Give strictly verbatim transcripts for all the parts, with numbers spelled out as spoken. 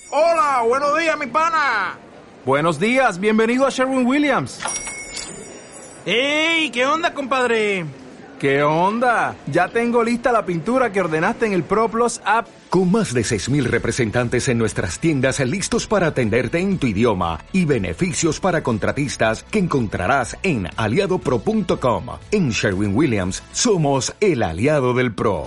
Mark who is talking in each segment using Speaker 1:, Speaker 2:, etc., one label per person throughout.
Speaker 1: Hola, buenos días, mi pana.
Speaker 2: Buenos días, bienvenido a Sherwin-Williams.
Speaker 1: ¡Ey! ¿Qué onda, compadre?
Speaker 2: ¿Qué onda? Ya tengo lista la pintura que ordenaste en el ProPlus app.
Speaker 3: Con más de seis mil representantes en nuestras tiendas listos para atenderte en tu idioma y beneficios para contratistas que encontrarás en aliado pro punto com. En Sherwin-Williams somos el aliado del pro.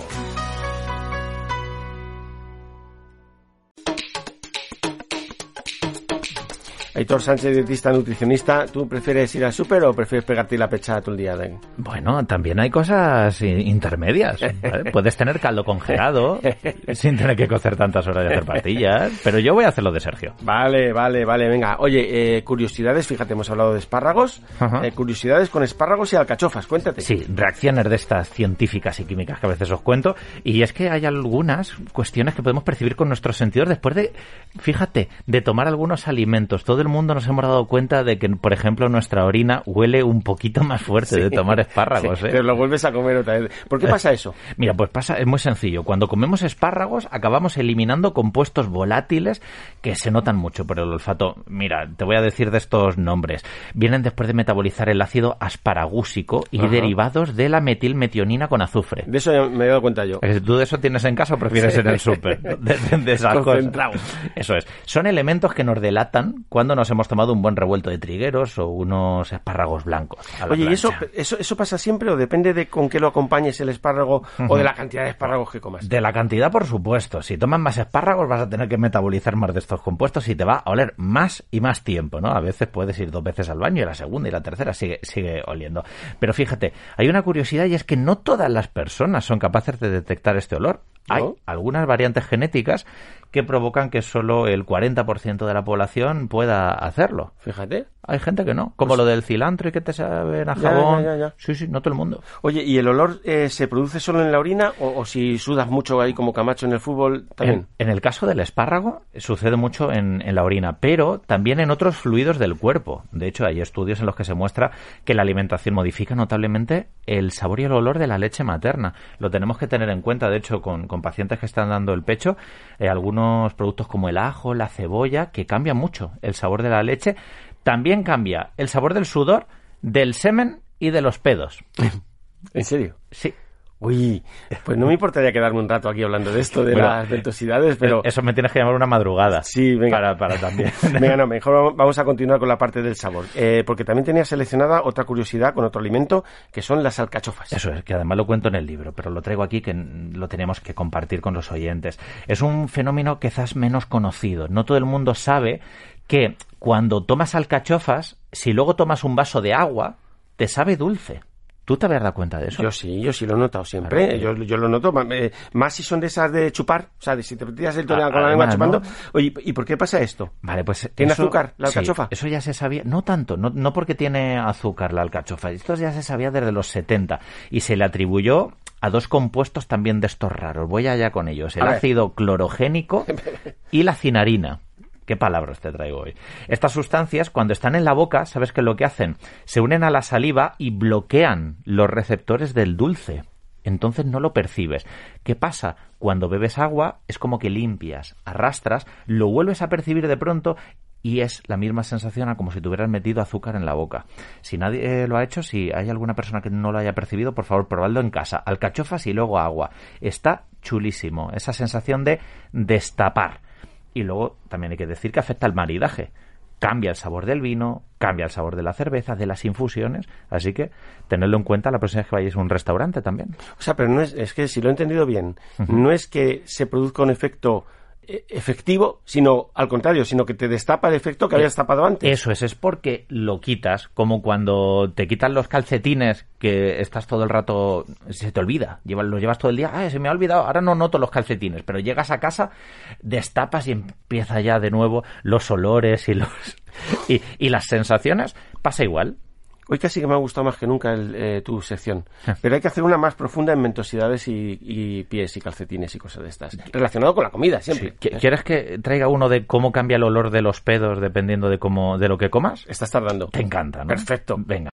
Speaker 4: Aitor Sánchez, dietista nutricionista, ¿tú prefieres ir al súper o prefieres pegarte la pechada todo el día? De...
Speaker 5: Bueno, también hay cosas intermedias, ¿vale? Puedes tener caldo congelado sin tener que cocer tantas horas y hacer pastillas, pero yo voy a hacer lo de Sergio.
Speaker 4: Vale, vale, vale, venga. Oye, eh, curiosidades, fíjate, hemos hablado de espárragos, eh, curiosidades con espárragos y alcachofas, cuéntate.
Speaker 5: Sí, reacciones de estas científicas y químicas que a veces os cuento, y es que hay algunas cuestiones que podemos percibir con nuestros sentidos después de, fíjate, de tomar algunos alimentos. Todo el mundo nos hemos dado cuenta de que, por ejemplo, nuestra orina huele un poquito más fuerte sí, de tomar espárragos.
Speaker 4: Sí,
Speaker 5: ¿eh?
Speaker 4: Pero lo vuelves a comer otra vez. ¿Por qué pasa eso?
Speaker 5: Mira, pues pasa, es muy sencillo. Cuando comemos espárragos, acabamos eliminando compuestos volátiles que se notan mucho por el olfato. Mira, te voy a decir de estos nombres. Vienen después de metabolizar el ácido asparagúsico y Ajá. derivados de la metilmetionina con azufre.
Speaker 4: De eso ya me he dado cuenta yo.
Speaker 5: ¿Tú de eso tienes en casa o prefieres sí. en el súper? De, de, de esas cosas. Eso es. Son elementos que nos delatan cuando nos hemos tomado un buen revuelto de trigueros o unos espárragos blancos.
Speaker 4: Oye, ¿y eso, eso eso pasa siempre o depende de con qué lo acompañes el espárrago uh-huh. o de la cantidad de espárragos que comas?
Speaker 5: De la cantidad, por supuesto. Si tomas más espárragos vas a tener que metabolizar más de estos compuestos y te va a oler más y más tiempo, ¿no? A veces puedes ir dos veces al baño y la segunda y la tercera sigue, sigue oliendo. Pero fíjate, hay una curiosidad y es que no todas las personas son capaces de detectar este olor. Hay ¿No? algunas variantes genéticas que provocan que solo el cuarenta por ciento de la población pueda hacerlo.
Speaker 4: Fíjate.
Speaker 5: Hay gente que no, como pues, lo del cilantro y que te saben a jabón. Ya, ya, ya, ya. Sí, sí, no todo el mundo.
Speaker 4: Oye, ¿y el olor eh, se produce solo en la orina o, o si sudas mucho ahí como Camacho en el fútbol también?
Speaker 5: En, en el caso del espárrago sucede mucho en, en la orina, pero también en otros fluidos del cuerpo. De hecho, hay estudios en los que se muestra que la alimentación modifica notablemente el sabor y el olor de la leche materna. Lo tenemos que tener en cuenta, de hecho, con, con pacientes que están dando el pecho, eh, algunos productos como el ajo, la cebolla, que cambian mucho el sabor de la leche. También cambia el sabor del sudor, del semen y de los pedos.
Speaker 4: ¿En serio?
Speaker 5: Sí.
Speaker 4: Uy, pues no me importaría quedarme un rato aquí hablando de esto, de bueno, las ventosidades, pero...
Speaker 5: Eso me tienes que llamar una madrugada.
Speaker 4: Sí, venga.
Speaker 5: Para, para también.
Speaker 4: Venga, no, mejor vamos a continuar con la parte del sabor. Eh, porque también tenía seleccionada otra curiosidad con otro alimento, que son las alcachofas.
Speaker 5: Eso es, que además lo cuento en el libro, pero lo traigo aquí que lo tenemos que compartir con los oyentes. Es un fenómeno quizás menos conocido. No todo el mundo sabe que cuando tomas alcachofas, si luego tomas un vaso de agua, te sabe dulce. ¿Tú te habías dado cuenta de eso?
Speaker 4: Yo sí, yo sí lo he notado siempre. Claro, yo, yo lo noto. Eh, más si son de esas de chupar. O sea, de si te tiras el tonel con la lengua chupando. ¿No? Oye, ¿y por qué pasa esto?
Speaker 5: Vale, pues
Speaker 4: ¿Tiene
Speaker 5: eso,
Speaker 4: azúcar la alcachofa?
Speaker 5: Sí, eso ya se sabía. No tanto, no, no porque tiene azúcar la alcachofa. Esto ya se sabía desde los setenta. Y se le atribuyó a dos compuestos también de estos raros. Voy allá con ellos. El ácido clorogénico y la cinarina. ¿Qué palabras te traigo hoy? Estas sustancias, cuando están en la boca, ¿sabes qué es lo que hacen? Se unen a la saliva y bloquean los receptores del dulce. Entonces no lo percibes. ¿Qué pasa? Cuando bebes agua es como que limpias, arrastras, lo vuelves a percibir de pronto y es la misma sensación a como si tuvieras metido azúcar en la boca. Si nadie lo ha hecho, si hay alguna persona que no lo haya percibido, por favor, probadlo en casa. Alcachofas y luego agua. Está chulísimo. Esa sensación de destapar. Y luego también hay que decir que afecta al maridaje. Cambia el sabor del vino, cambia el sabor de la cerveza, de las infusiones. Así que tenedlo en cuenta la próxima vez que vayáis a un restaurante también.
Speaker 4: O sea, pero no es, es que si lo he entendido bien, uh-huh. no es que se produzca un efecto efectivo, sino al contrario, sino que te destapa el efecto que habías tapado antes.
Speaker 5: Eso es, es porque lo quitas, como cuando te quitan los calcetines que estás todo el rato, se te olvida, llevas, los llevas todo el día, ah, se me ha olvidado, ahora no noto los calcetines, pero llegas a casa, destapas y empieza ya de nuevo los olores y los y, y las sensaciones, pasa igual.
Speaker 4: Hoy casi que me ha gustado más que nunca el, eh, tu sección. Pero hay que hacer una más profunda en ventosidades y, y pies y calcetines y cosas de estas. Relacionado con la comida, siempre.
Speaker 5: Sí. ¿Quieres que traiga uno de cómo cambia el olor de los pedos dependiendo de cómo de lo que comas?
Speaker 4: Estás tardando.
Speaker 5: Te encanta, ¿no?
Speaker 4: Perfecto.
Speaker 5: Venga.